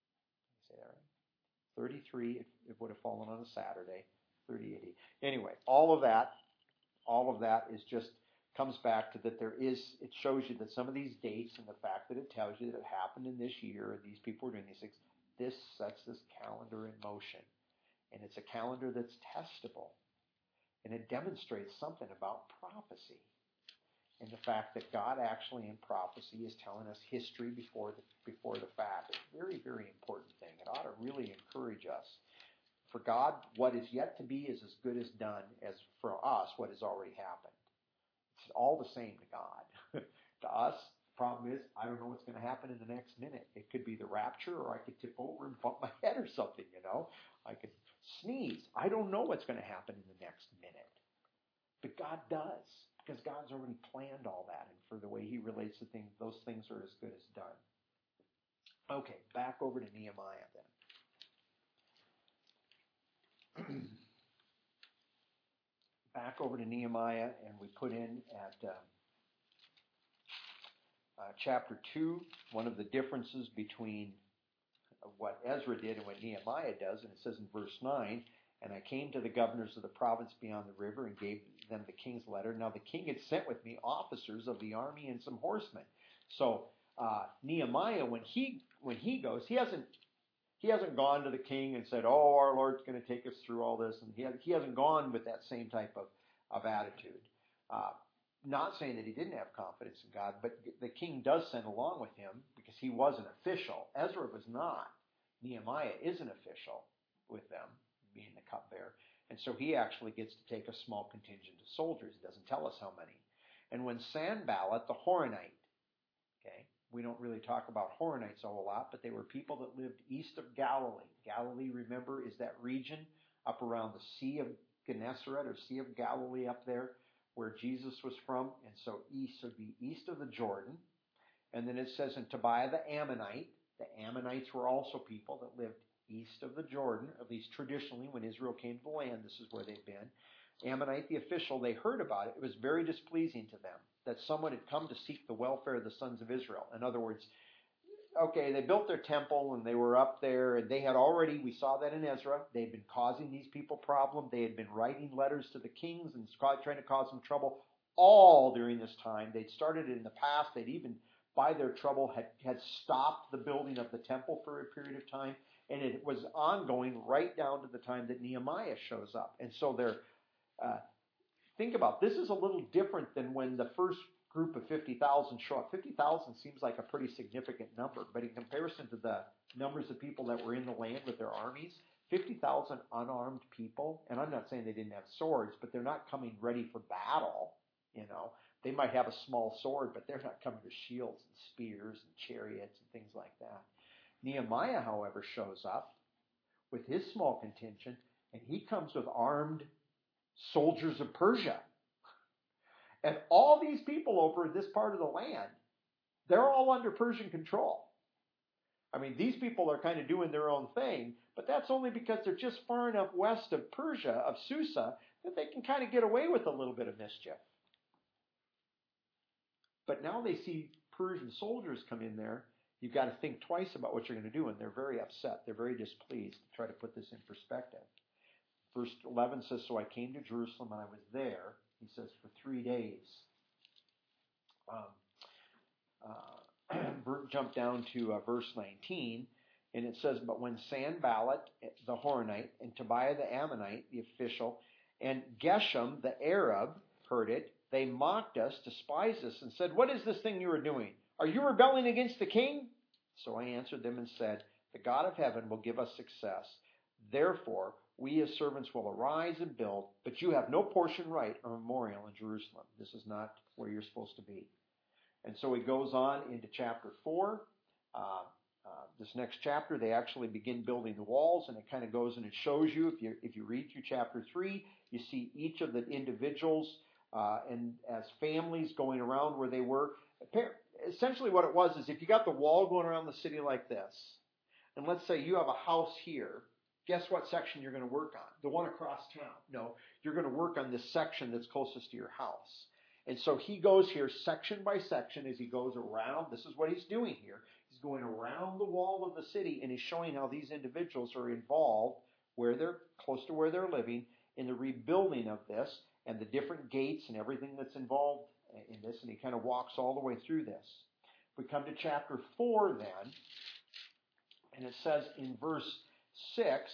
I say that right? thirty-three, it, it would have fallen on a Saturday, thirty A D. Anyway, all of that, all of that is just, comes back to that there is, it shows you that some of these dates and the fact that it tells you that it happened in this year, and these people were doing these things, this sets this calendar in motion. And it's a calendar that's testable. And it demonstrates something about prophecy. And the fact that God actually in prophecy is telling us history before the, before the fact. It's a very, very important thing. It ought to really encourage us. For God, what is yet to be is as good as done as for us what has already happened. It's all the same to God. To us, the problem is, I don't know what's going to happen in the next minute. It could be the rapture, or I could tip over and bump my head or something, you know. I could sneeze. I don't know what's going to happen in the next minute. But God does, because God's already planned all that. And for the way he relates to things, those things are as good as done. Okay, back over to Nehemiah then. Back over to Nehemiah, and we put in at um, uh, chapter two, one of the differences between what Ezra did and what Nehemiah does, and it says in verse nine, and I came to the governors of the province beyond the river and gave them the king's letter. Now the king had sent with me officers of the army and some horsemen. So uh, Nehemiah, when he when he goes, he hasn't he hasn't gone to the king and said, "Oh, our Lord's going to take us through all this," and he he hasn't gone with that same type of of attitude. Uh, not saying that he didn't have confidence in God, but the king does send along with him because he was an official. Ezra was not. Nehemiah is an official with them, being the cupbearer. And so he actually gets to take a small contingent of soldiers. He doesn't tell us how many. And when Sanballat, the Horonite, okay, we don't really talk about Horonites a whole lot, but they were people that lived east of Galilee. Galilee, remember, is that region up around the Sea of Gennesaret or Sea of Galilee up there where Jesus was from. And so east would be east of the Jordan. And then it says in Tobiah the Ammonite, the Ammonites were also people that lived east of the Jordan, at least traditionally when Israel came to the land, this is where they've been. Ammonite, the official, they heard about it. It was very displeasing to them that someone had come to seek the welfare of the sons of Israel. In other words, okay, they built their temple and they were up there and they had already, we saw that in Ezra, they had been causing these people problem. They had been writing letters to the kings and trying to cause them trouble all during this time. They'd started it in the past. They'd even, by their trouble, had, had stopped the building of the temple for a period of time. And it was ongoing right down to the time that Nehemiah shows up. And so they're, uh, think about, this is a little different than when the first group of fifty thousand show up. fifty thousand seems like a pretty significant number, but in comparison to the numbers of people that were in the land with their armies, fifty thousand unarmed people, and I'm not saying they didn't have swords, but they're not coming ready for battle, you know. They might have a small sword, but they're not coming with shields and spears and chariots and things like that. Nehemiah, however, shows up with his small contingent, and he comes with armed soldiers of Persia. And all these people over in this part of the land, they're all under Persian control. I mean, these people are kind of doing their own thing, but that's only because they're just far enough west of Persia, of Susa, that they can kind of get away with a little bit of mischief. But now they see Persian soldiers come in there. You've got to think twice about what you're going to do, and they're very upset. They're very displeased. To try to put this in perspective. Verse eleven says, so I came to Jerusalem, and I was there, he says, for three days. Um, uh, jump down to uh, verse nineteen, and it says, but when Sanballat, the Horonite, and Tobiah the Ammonite, the official, and Geshem, the Arab, heard it, they mocked us, despised us, and said, what is this thing you are doing? Are you rebelling against the king? So I answered them and said, the God of heaven will give us success. Therefore, we as servants will arise and build, but you have no portion, right, or memorial in Jerusalem. This is not where you're supposed to be. And so he goes on into chapter four. Uh, uh, this next chapter, they actually begin building the walls, and it kind of goes and it shows you, if you if you read through chapter three, you see each of the individuals uh, and as families going around where they were. Essentially what it was is if you got the wall going around the city like this, and let's say you have a house here, guess what section you're going to work on? The one across town. No, you're going to work on this section that's closest to your house. And so he goes here section by section as he goes around. This is what he's doing here. He's going around the wall of the city, and he's showing how these individuals are involved, where they're close to where they're living, in the rebuilding of this, and the different gates and everything that's involved in this. And he kind of walks all the way through this. We come to chapter four then, and it says in verse six,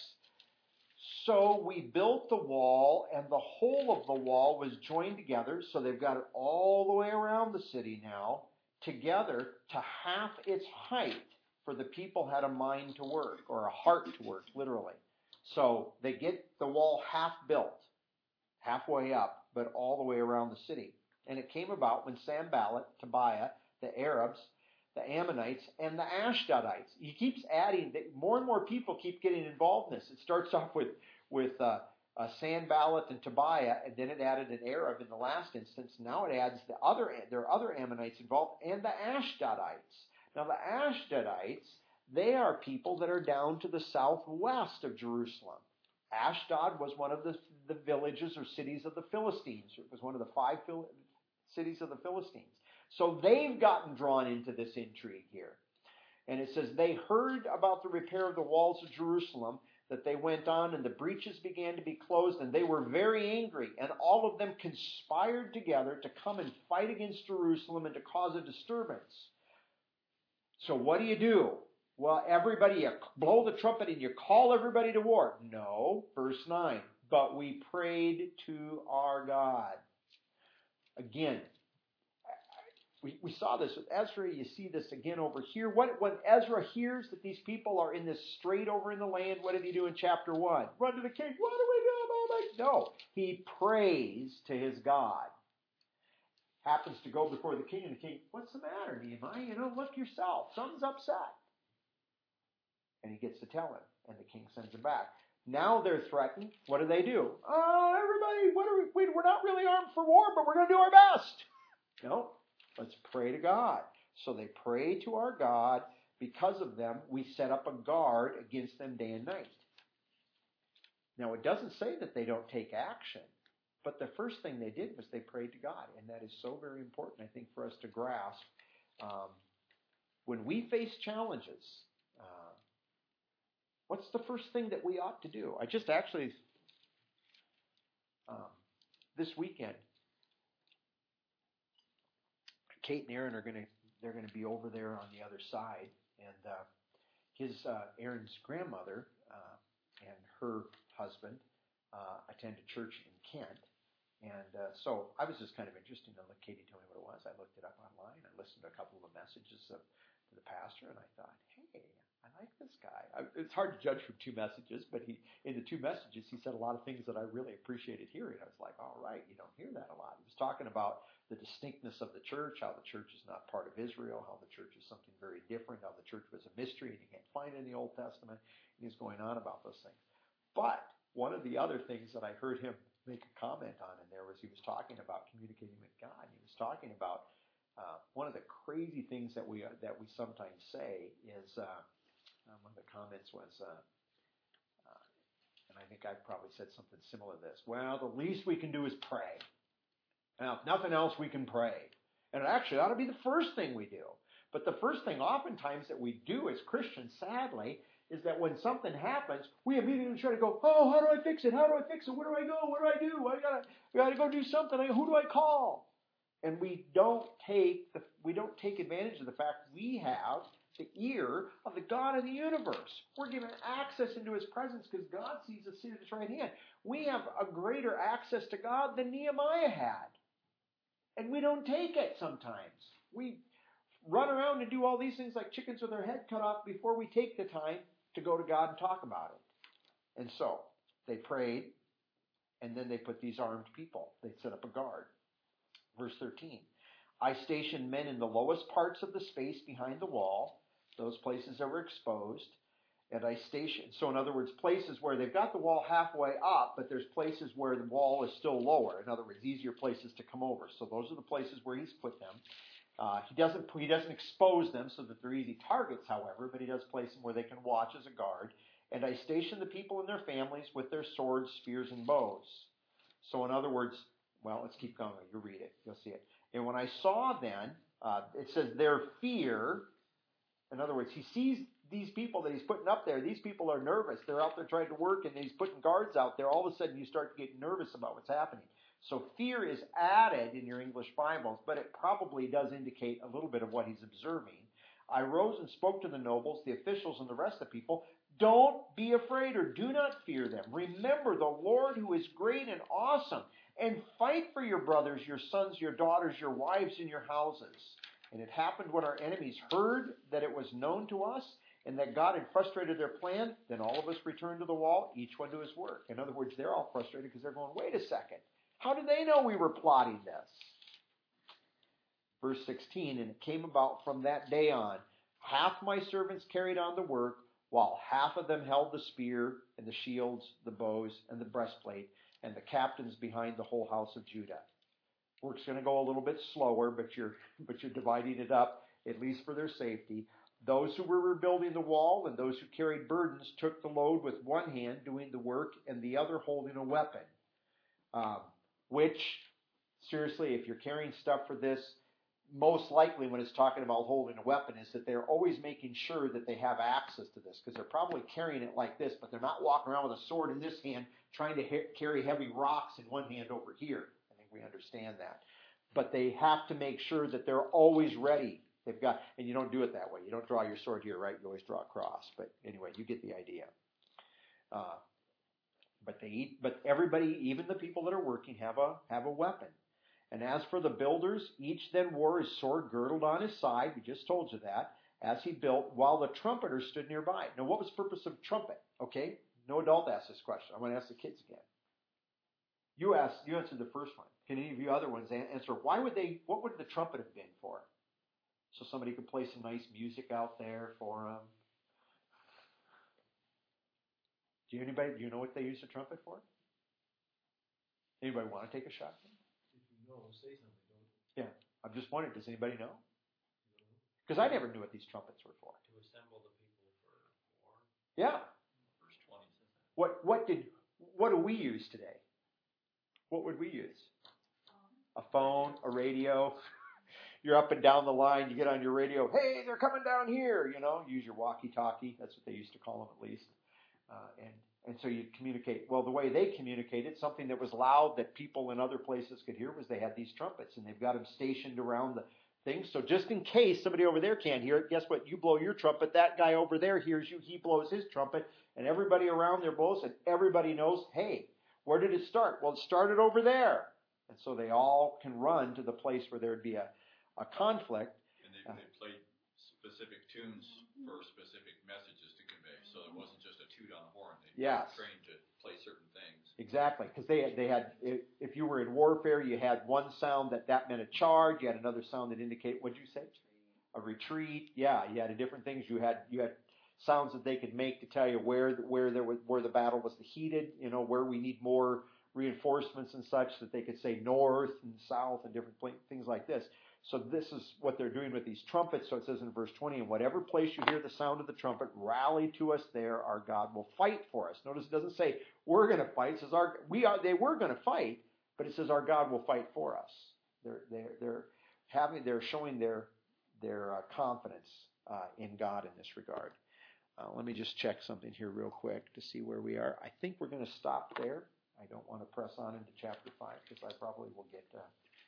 so we built the wall, and the whole of the wall was joined together. So they've got it all the way around the city now, together to half its height, for the people had a mind to work, or a heart to work, literally. So they get the wall half built, halfway up, but all the way around the city. And it came about when Sanballat, Tobiah, the Arabs, the Ammonites, and the Ashdodites. He keeps adding, that more and more people keep getting involved in this. It starts off with, with uh, uh, Sanballat and Tobiah, and then it added an Arab in the last instance. Now it adds the other, there are other Ammonites involved, and the Ashdodites. Now the Ashdodites, they are people that are down to the southwest of Jerusalem. Ashdod was one of the, the villages or cities of the Philistines. It was one of the five Phil- cities of the Philistines. So they've gotten drawn into this intrigue here. And it says, they heard about the repair of the walls of Jerusalem, that they went on, and the breaches began to be closed, and they were very angry. And all of them conspired together to come and fight against Jerusalem and to cause a disturbance. So what do you do? Well, everybody, you blow the trumpet and you call everybody to war. No, verse nine, but we prayed to our God. Again, We, we saw this with Ezra. You see this again over here. What, when Ezra hears that these people are in this strait over in the land, what did he do in chapter one? Run to the king. What do we do about it? No. He prays to his God. Happens to go before the king, and the king, what's the matter, Nehemiah? You know, look yourself. Something's upset. And he gets to tell him, and the king sends him back. Now they're threatened. What do they do? Oh, everybody, what are we, we're not really armed for war, but we're going to do our best. No. Let's pray to God. So they pray to our God. Because of them, we set up a guard against them day and night. Now, it doesn't say that they don't take action, but the first thing they did was they prayed to God, and that is so very important, I think, for us to grasp. Um, when we face challenges, uh, what's the first thing that we ought to do? I just actually, um, this weekend, Kate and Aaron are going to, they're going to be over there on the other side. And uh, his, uh, Aaron's grandmother uh, and her husband uh, attend a church in Kent. And uh, so I was just kind of interested to let Katie tell me what it was. I looked it up online. I listened to a couple of the messages of to the pastor, and I thought, hey, I like this guy. I, it's hard to judge from two messages, but he in the two messages he said a lot of things that I really appreciated hearing. I was like, all right, you don't hear that a lot. He was talking about the distinctness of the church, how the church is not part of Israel, how the church is something very different, how the church was a mystery and you can't find it in the Old Testament. And he's going on about those things. But one of the other things that I heard him make a comment on in there was he was talking about communicating with God. He was talking about uh, one of the crazy things that we uh, that we sometimes say is uh, um, one of the comments was, uh, uh, and I think I probably said something similar to this. Well, the least we can do is pray. Now, if nothing else, we can pray, and it actually ought to be the first thing we do. But the first thing, oftentimes, that we do as Christians, sadly, is that when something happens, we immediately try to go, oh, how do I fix it? How do I fix it? Where do I go? What do I do? I gotta, I gotta go do something. Who do I call? And we don't take the, we don't take advantage of the fact we have the ear of the God of the universe. We're given access into His presence because God sees us seated at His right hand. We have a greater access to God than Nehemiah had, and we don't take it sometimes. We run around and do all these things like chickens with their head cut off before we take the time to go to God and talk about it. And so they prayed, and then they put these armed people. They set up a guard. Verse thirteen, I stationed men in the lowest parts of the space behind the wall, those places that were exposed, and I stationed, so in other words, places where they've got the wall halfway up, but there's places where the wall is still lower. In other words, easier places to come over. So those are the places where He's put them. Uh, he doesn't he doesn't expose them so that they're easy targets, however, but He does place them where they can watch as a guard. And I stationed the people and their families with their swords, spears, and bows. So in other words, well, let's keep going. You read it. You'll see it. And when I saw then, uh, it says their fear. In other words, He sees these people that He's putting up there. These people are nervous. They're out there trying to work, and He's putting guards out there. All of a sudden, you start to get nervous about what's happening. So fear is added in your English Bibles, but it probably does indicate a little bit of what he's observing. I rose and spoke to the nobles, the officials, and the rest of the people. Don't be afraid or do not fear them. Remember the Lord who is great and awesome, and fight for your brothers, your sons, your daughters, your wives, and your houses. And it happened when our enemies heard that it was known to us and that God had frustrated their plan, then all of us returned to the wall, each one to his work. In other words, they're all frustrated because they're going, wait a second. How did they know we were plotting this? Verse sixteen, and it came about from that day on, half my servants carried on the work, while half of them held the spear and the shields, the bows, and the breastplate, and the captains behind the whole house of Judah. Work's going to go a little bit slower, but you're but you're dividing it up, at least for their safety. Those who were rebuilding the wall and those who carried burdens took the load with one hand doing the work and the other holding a weapon. Um, which, seriously, if you're carrying stuff for this, most likely when it's talking about holding a weapon is that they're always making sure that they have access to this, because they're probably carrying it like this, but they're not walking around with a sword in this hand trying to he- carry heavy rocks in one hand over here. I think we understand that. But they have to make sure that they're always ready. They've got, and you don't do it that way. You don't draw your sword here, right? You always draw a cross. But anyway, you get the idea. Uh, but they eat, but everybody, even the people that are working, have a have a weapon. And as for the builders, each then wore his sword girdled on his side. We just told you that. As he built, while the trumpeter stood nearby. Now, what was the purpose of trumpet? Okay, no adult asked this question. I'm going to ask the kids again. You asked. You answered the first one. Can any of you other ones answer? Why would they? What would the trumpet have been for? So somebody could play some nice music out there for them. Do you anybody? Do you know what they use the trumpet for? Anybody want to take a shot? If you know, say something, don't you? Yeah, I'm just wondering. Does anybody know? Because I never knew what these trumpets were for. To assemble the people for war. Yeah. Verse twenty says that. What what did what do we use today? What would we use? A phone, a radio. You're up and down the line. You get on your radio. Hey, they're coming down here. You know, use your walkie-talkie. That's what they used to call them, at least. Uh, and and so you communicate. Well, the way they communicated, something that was loud that people in other places could hear, was they had these trumpets, and they've got them stationed around the things. So just in case somebody over there can't hear it, guess what? You blow your trumpet. That guy over there hears you. He blows his trumpet, and everybody around there blows, and everybody knows, hey, where did it start? Well, it started over there. And so they all can run to the place where there would be a, a conflict. And they, they played specific tunes for specific messages to convey. So Yes. Trained to play certain things. Exactly, because they they had if, if you were in warfare, you had one sound that that meant a charge. You had another sound that indicated, what'd you say? A retreat. Yeah, you had different things. You had you had sounds that they could make to tell you where where there was where the battle was heated. You know, where we need more reinforcements and such, that they could say north and south and different pla- things like this. So this is what they're doing with these trumpets. So it says in verse twenty, in whatever place you hear the sound of the trumpet, rally to us there. Our God will fight for us. Notice it doesn't say we're going to fight. It says our we are they were going to fight, but it says our God will fight for us. They're they're they're having they're showing their their uh, confidence uh, in God in this regard. Uh, let me just check something here real quick to see where we are. I think we're going to stop there. I don't want to press on into chapter five because I probably will get. Uh,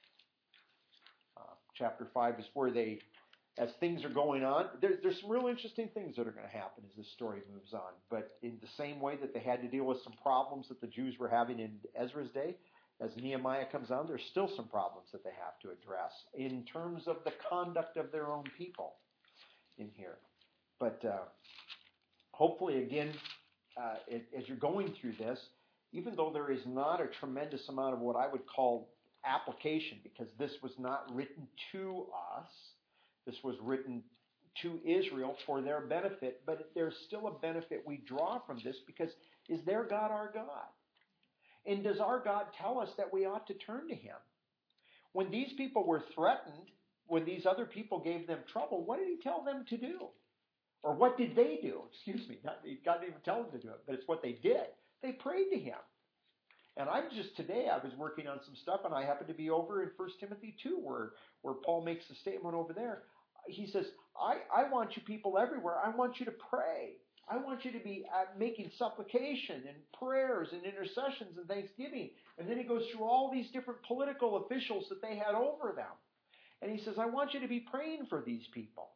uh, chapter five is where they, as things are going on, there, there's some real interesting things that are going to happen as this story moves on. But in the same way that they had to deal with some problems that the Jews were having in Ezra's day, as Nehemiah comes on, there's still some problems that they have to address in terms of the conduct of their own people in here. But uh, hopefully, again, uh, it, as you're going through this, even though there is not a tremendous amount of what I would call application, because this was not written to us, this was written to Israel for their benefit, but there's still a benefit we draw from this, because is their God our God? And does our God tell us that we ought to turn to Him? When these people were threatened, when these other people gave them trouble, what did He tell them to do? Or what did they do? Excuse me, not, God didn't even tell them to do it, but it's what they did. They prayed to Him. And I'm just today, I was working on some stuff, and I happened to be over in First Timothy two, where, where Paul makes a statement over there. He says, I, I want you people everywhere. I want you to pray. I want you to be uh, making supplication and prayers and intercessions and thanksgiving. And then he goes through all these different political officials that they had over them. And he says, I want you to be praying for these people.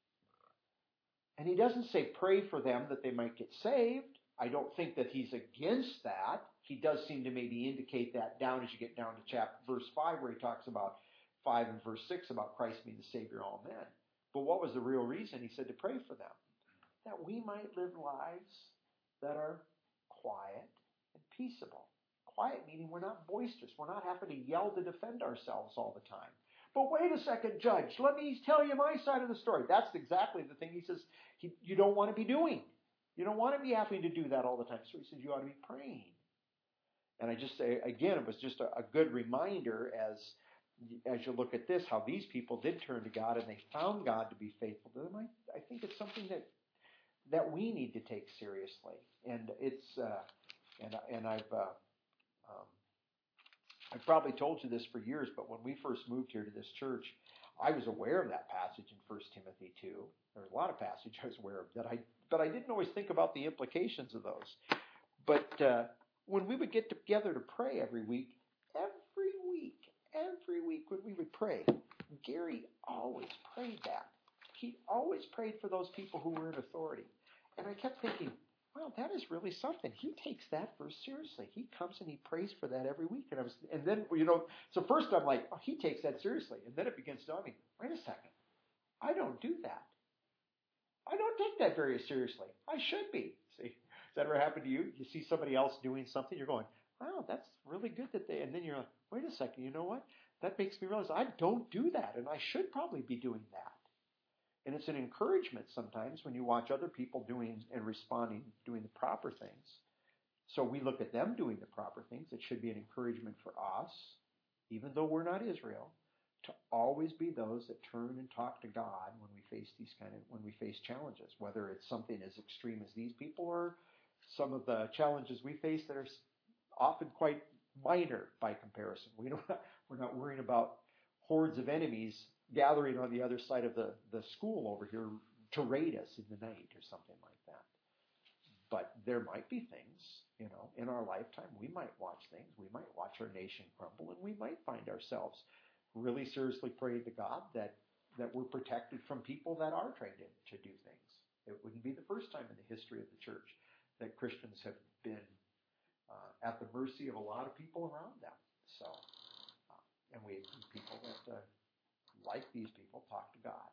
And he doesn't say pray for them that they might get saved. I don't think that he's against that. He does seem to maybe indicate that down as you get down to chapter verse five, where he talks about five and verse six about Christ being the Savior of all men. But what was the real reason? He said to pray for them, that we might live lives that are quiet and peaceable. Quiet meaning we're not boisterous. We're not having to yell to defend ourselves all the time. But wait a second, Judge. Let me tell you my side of the story. That's exactly the thing he says he, you don't want to be doing. You don't want to be having to do that all the time. So he says you ought to be praying. And I just say, again, it was just a, a good reminder as as you look at this, how these people did turn to God and they found God to be faithful to them. I, I think it's something that that we need to take seriously. And it's uh, and and I've uh, um, I've probably told you this for years, but when we first moved here to this church, I was aware of that passage in First Timothy two. There's a lot of passages I was aware of that I, but I didn't always think about the implications of those. But uh, when we would get together to pray every week, every week, every week when we would pray, Gary always prayed that. He always prayed for those people who were in authority. And I kept thinking, well, that is really something. He takes that verse seriously. He comes and he prays for that every week. And I was, and then, you know, so first I'm like, oh, he takes that seriously. And then it begins to dawn me, wait a second. I don't do that. I don't take that very seriously. I should be. See, has that ever happened to you? You see somebody else doing something, you're going, wow, that's really good that they, and then you're like, wait a second, you know what? That makes me realize I don't do that, and I should probably be doing that. And it's an encouragement sometimes when you watch other people doing and responding, doing the proper things. So we look at them doing the proper things. It should be an encouragement for us, even though we're not Israel, to always be those that turn and talk to God when we face these kind of when we face challenges, whether it's something as extreme as these people or some of the challenges we face that are often quite minor by comparison. We don't we're not worrying about hordes of enemies gathering on the other side of the, the school over here to raid us in the night or something like that. But there might be things, you know, in our lifetime, we might watch things, we might watch our nation crumble, and we might find ourselves really seriously praying to God that, that we're protected from people that are trying to, to do things. It wouldn't be the first time in the history of the church that Christians have been uh, at the mercy of a lot of people around them. So, uh, and we need people that, uh, like these people, talk to God.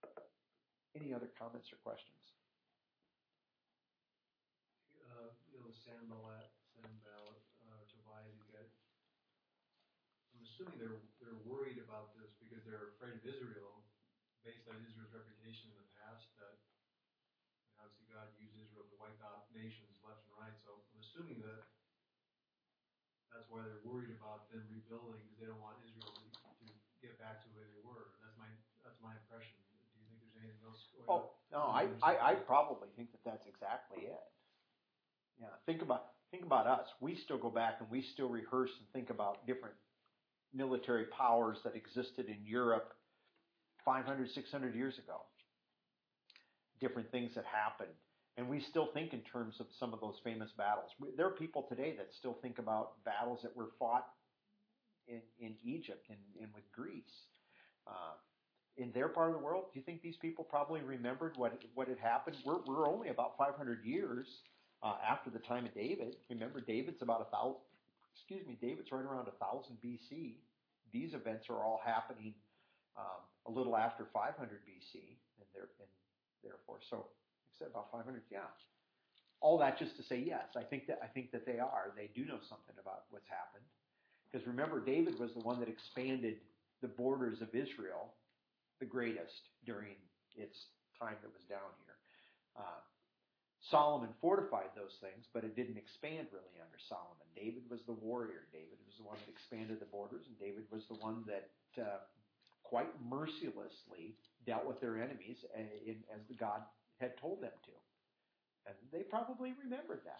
Any other comments or questions? Uh, you know, Sanballat, Sanballat, uh, Tobiah, these guys. I'm assuming they're they're worried about this because they're afraid of Israel, based on Israel's reputation in the past. That you know, obviously God used Israel to wipe out nations left and right. So I'm assuming that that's why they're worried about them rebuilding, because they don't want Israel to, to get back to where they were. That's my that's my impression. Do you think there's anything else going on? Oh, no, I, I, I probably think that that's exactly it. Yeah, think about think about us. We still go back and we still rehearse and think about different military powers that existed in Europe five hundred, six hundred years ago. Different things that happened. And we still think in terms of some of those famous battles. There are people today that still think about battles that were fought in, in Egypt and, and with Greece. Uh, in their part of the world, do you think these people probably remembered what what had happened? We're, we're only about five hundred years uh, after the time of David. Remember, David's about a thousand. Excuse me, David's right around a thousand B C. These events are all happening um, a little after five hundred B C, and they're and therefore so. I said about five hundred. Yeah. All that just to say yes. I think that I think that they are. They do know something about what's happened. Because remember, David was the one that expanded the borders of Israel the greatest during its time that was down here. Uh, Solomon fortified those things, but it didn't expand really under Solomon. David was the warrior. David was the one that expanded the borders, and David was the one that uh, quite mercilessly dealt with their enemies in, as the God had told them to. And they probably remembered that.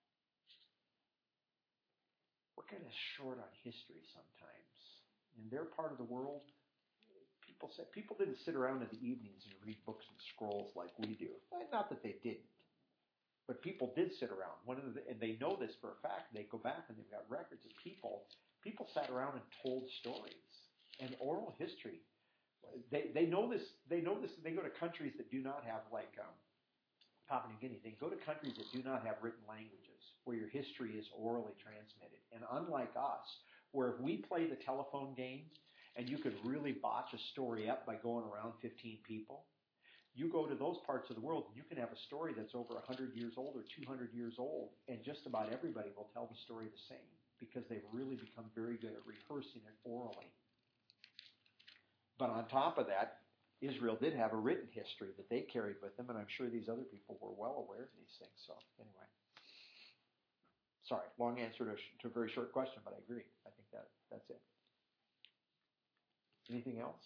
We're kind of short on history sometimes. In their part of the world, people said people didn't sit around in the evenings and read books and scrolls like we do. Not that they didn't, but people did sit around. One of the, and they know this for a fact. They go back and they've got records of people. People sat around and told stories and oral history. They they know this. They know this. They go to countries that do not have like um, Papua New Guinea. They go to countries that do not have written languages, where your history is orally transmitted. And unlike us, where if we play the telephone game and you could really botch a story up by going around fifteen people, you go to those parts of the world and you can have a story that's over one hundred years old or two hundred years old, and just about everybody will tell the story the same because they've really become very good at rehearsing it orally. But on top of that, Israel did have a written history that they carried with them, and I'm sure these other people were well aware of these things. So anyway, sorry, long answer to, to a very short question, but I agree. I think that that's it. Anything else?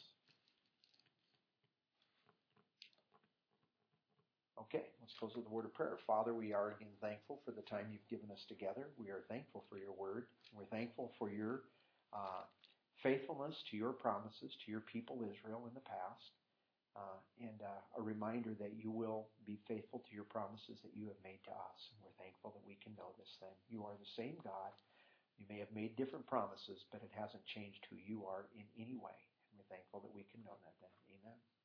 Okay, let's close with a word of prayer. Father, we are again thankful for the time you've given us together. We are thankful for your word. We're thankful for your uh, faithfulness to your promises, to your people Israel in the past, uh, and uh, a reminder that you will be faithful to your promises that you have made to us. And we're thankful that we can know this then. You are the same God. You may have made different promises, but it hasn't changed who you are in any way. And we're thankful that we can know that then. Amen.